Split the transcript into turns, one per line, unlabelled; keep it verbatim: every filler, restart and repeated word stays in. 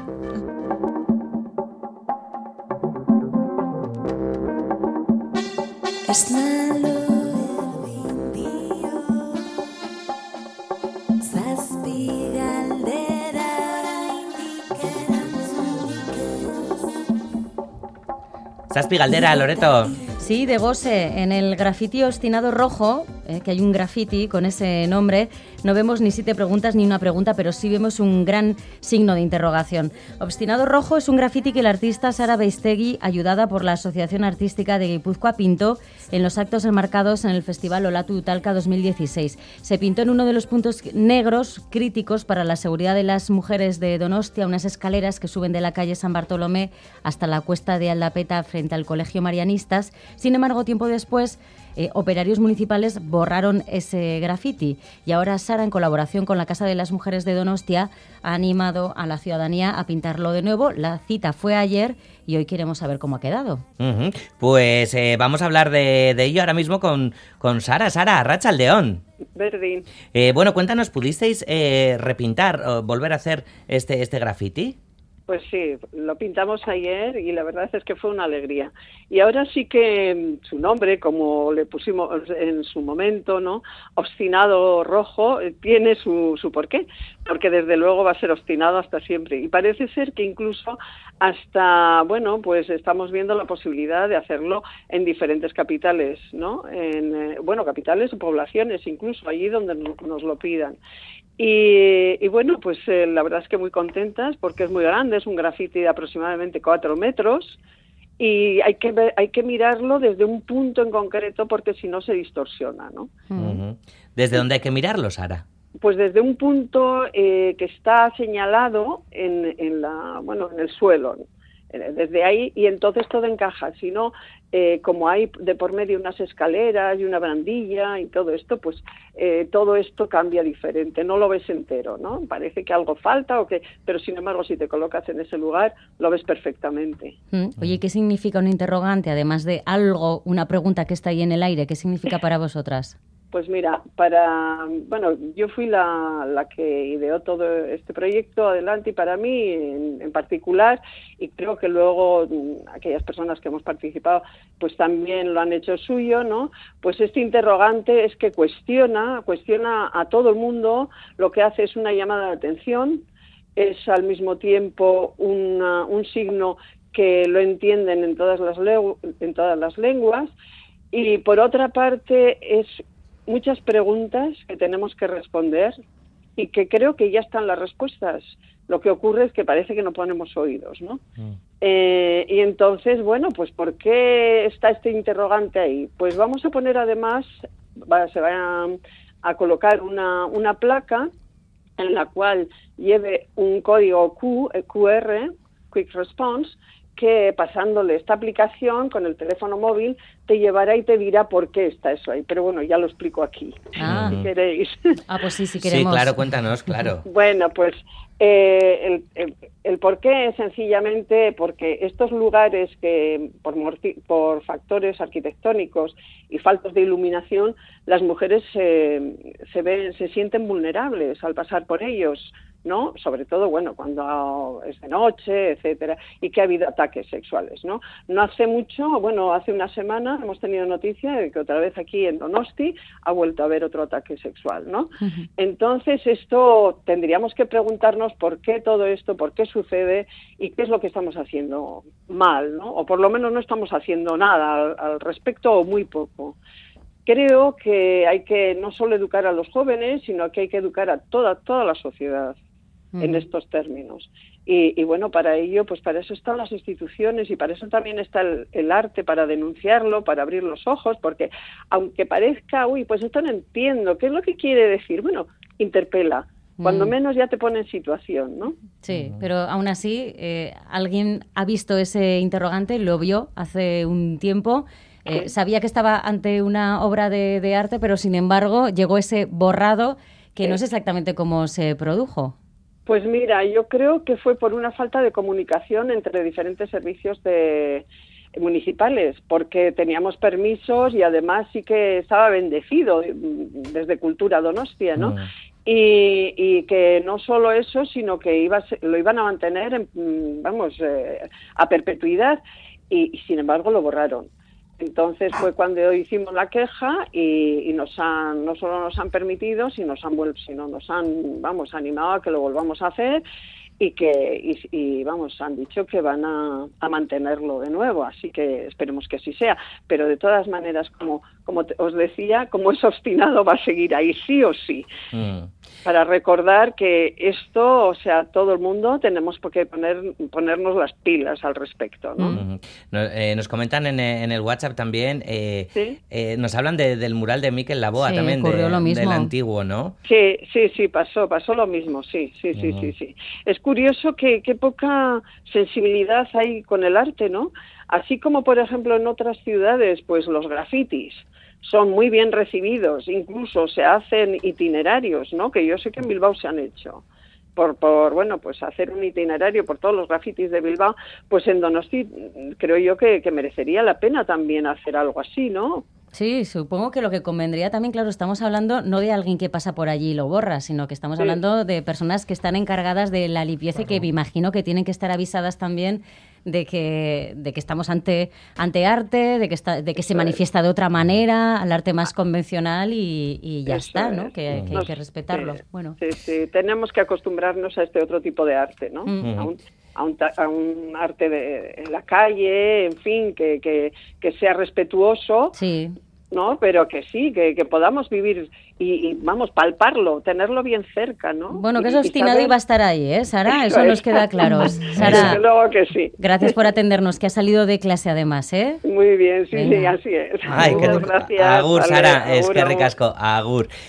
Zazpi galdera, Loreto.
Sí, de Gose, en el grafiti Obstinado Rojo, eh, que hay un grafiti con ese nombre, no vemos ni siete preguntas ni una pregunta, pero sí vemos un gran signo de interrogación. Obstinado Rojo es un grafiti que la artista Sara Beistegui, ayudada por la Asociación Artística de Guipúzcoa, pintó en los actos enmarcados en el Festival Olatu Talca dos mil dieciséis. Se pintó en uno de los puntos negros críticos para la seguridad de las mujeres de Donostia, unas escaleras que suben de la calle San Bartolomé hasta la cuesta de Aldapeta frente al Colegio Marianistas. Sin embargo, tiempo después, eh, operarios municipales borraron ese grafiti y ahora Sara, en colaboración con la Casa de las Mujeres de Donostia, ha animado a la ciudadanía a pintarlo de nuevo. La cita fue ayer y hoy queremos saber cómo ha quedado.
Uh-huh. Pues eh, vamos a hablar de, de ello ahora mismo con, con Sara. Sara, arratsaldeon.
Verdín.
Eh, bueno, cuéntanos, ¿pudisteis eh, repintar o volver a hacer este, este grafiti?
Pues sí, lo pintamos ayer y la verdad es que fue una alegría. Y ahora sí que su nombre, como le pusimos en su momento, ¿no? Obstinado Rojo, tiene su, su porqué, porque desde luego va a ser obstinado hasta siempre. Y parece ser que incluso hasta, bueno, pues estamos viendo la posibilidad de hacerlo en diferentes capitales, ¿no? En, eh, bueno, capitales o poblaciones, incluso allí donde nos lo pidan. Y, y bueno, pues eh, la verdad es que muy contentas porque es muy grande, es un grafiti de aproximadamente cuatro metros y hay que ver, hay que mirarlo desde un punto en concreto porque si no se distorsiona, ¿no?
Uh-huh. ¿Desde dónde hay que mirarlo, Sara?
Pues desde un punto eh, que está señalado en, en la, bueno, en el suelo, desde ahí, y entonces todo encaja. Si no, eh, como hay de por medio unas escaleras y una barandilla y todo esto, pues eh, todo esto cambia diferente, no lo ves entero, ¿no? Parece que algo falta, o que, pero sin embargo si te colocas en ese lugar lo ves perfectamente.
Mm. Oye, ¿qué significa un interrogante? Además de algo, una pregunta que está ahí en el aire, ¿qué significa para vosotras?
Pues mira, para, bueno, yo fui la, la que ideó todo este proyecto adelante y para mí en, en particular, y creo que luego aquellas personas que hemos participado pues también lo han hecho suyo, ¿no? Pues este interrogante es que cuestiona, cuestiona a todo el mundo, lo que hace es una llamada de atención, es al mismo tiempo una, un signo que lo entienden en todas las legu- en todas las lenguas, y por otra parte es muchas preguntas que tenemos que responder y que creo que ya están las respuestas. Lo que ocurre es que parece que no ponemos oídos, ¿no? Mm. Eh, y entonces, bueno, pues ¿por qué está este interrogante ahí? Pues vamos a poner además, va, se va a, a colocar una, una placa en la cual lleve un código Q, Q R, Quick Response, que pasándole esta aplicación con el teléfono móvil te llevará y te dirá por qué está eso ahí. Pero bueno, ya lo explico aquí,
ah.
si queréis.
Ah, pues sí, si queremos.
Sí, claro, cuéntanos, claro.
Bueno, pues eh, el, el, el por qué es sencillamente porque estos lugares que por, morti- por factores arquitectónicos y faltos de iluminación, las mujeres eh, se ven, se sienten vulnerables al pasar por ellos, ¿no? Sobre todo, bueno, cuando es de noche, etcétera, y que ha habido ataques sexuales, ¿no? No hace mucho, bueno, hace una semana hemos tenido noticia de que otra vez aquí en Donosti ha vuelto a haber otro ataque sexual, ¿no? Uh-huh. Entonces, esto tendríamos que preguntarnos por qué todo esto, por qué sucede y qué es lo que estamos haciendo mal, ¿no? O por lo menos no estamos haciendo nada al, al respecto o muy poco. Creo que hay que no solo educar a los jóvenes, sino que hay que educar a toda, toda la sociedad en estos términos. Y, y bueno, para ello, pues para eso están las instituciones y para eso también está el, el arte, para denunciarlo, para abrir los ojos, porque aunque parezca, uy, pues esto no entiendo, ¿qué es lo que quiere decir? Bueno, interpela. Cuando mm. menos ya te pone en situación, ¿no?
Sí, pero aún así, eh, alguien ha visto ese interrogante, lo vio hace un tiempo, eh, sí. Sabía que estaba ante una obra de, de arte, pero sin embargo llegó ese borrado que sí. No sé exactamente cómo se produjo.
Pues mira, yo creo que fue por una falta de comunicación entre diferentes servicios de municipales, porque teníamos permisos y además sí que estaba bendecido desde Cultura Donostia, ¿no? Mm. Y, y que no solo eso, sino que iba a ser, lo iban a mantener, en, vamos, eh, a perpetuidad, y, y sin embargo lo borraron. Entonces fue cuando hicimos la queja y, y nos han, no solo nos han permitido, sino nos han vuelto, sino nos han, vamos, animado a que lo volvamos a hacer y que, y, y vamos, han dicho que van a, a mantenerlo de nuevo, así que esperemos que así sea. Pero de todas maneras, como, como te, os decía, como es obstinado, va a seguir ahí sí o sí. Mm. Para recordar que esto, o sea, todo el mundo tenemos que poner, ponernos las pilas al respecto, ¿no?
Mm. Nos, eh, nos comentan en, en el WhatsApp también, eh, ¿sí? eh, nos hablan de, del mural de Miquel Laboa, sí, también, de, lo mismo. Del antiguo, ¿no?
Sí, sí, sí, pasó, pasó lo mismo, sí, sí, sí, mm. sí, sí. Es curioso que, que poca sensibilidad hay con el arte, ¿no? Así como, por ejemplo, en otras ciudades, pues los grafitis son muy bien recibidos, incluso se hacen itinerarios, ¿no? Que yo sé que en Bilbao se han hecho. Por, por, bueno, pues hacer un itinerario por todos los grafitis de Bilbao, pues en Donosti creo yo que, que merecería la pena también hacer algo así, ¿no?
Sí, supongo que lo que convendría también, claro, estamos hablando no de alguien que pasa por allí y lo borra, sino que estamos sí. hablando de personas que están encargadas de la limpieza claro. y que me imagino que tienen que estar avisadas también de que, de que estamos ante, ante arte, de que, está, de que se manifiesta de otra manera, al arte más convencional y, y ya
Eso
está,
es.
¿no? Que, que Nos, hay que respetarlo.
Sí,
bueno.
sí, sí, tenemos que acostumbrarnos a este otro tipo de arte, ¿no? Mm. A, un, a, un, a un arte de, en la calle, en fin, que, que, que sea respetuoso.
Sí.
¿No? Pero que sí, que, que podamos vivir y, y, vamos, palparlo, tenerlo bien cerca, ¿no?
Bueno, que es obstinado y va a estar ahí, ¿eh, Sara? Eso, Eso nos queda claro. Sara,
desde luego que sí.
Gracias por atendernos, que ha salido de clase además, ¿eh?
Muy bien, sí, Venga. sí, así es.
Ay,
Muchas
que,
gracias.
Agur,
vale,
Sara,
agur,
es que
agur.
ricasco, agur.